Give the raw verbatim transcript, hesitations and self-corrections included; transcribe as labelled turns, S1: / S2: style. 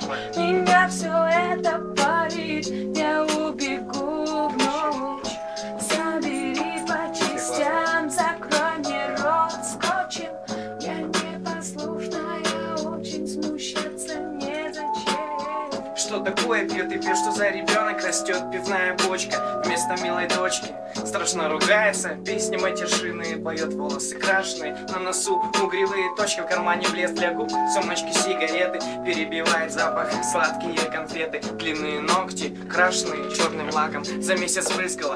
S1: Меня все это парит, я убегу в ночь. Забери по частям, закрой мне рот скотчем. Я непослушная, очень смущаться незачем.
S2: Что такое пьет и пьет, что за ребенок растет пивная бочка вместо милой дочки? Страшно ругается, песни матершинные поет, волосы крашеные, на носу угревые точки, в кармане блеск для губ, сумочки сигареты, перебивает запах сладкие конфеты, длинные ногти, крашеные черным лаком, за месяц врызгала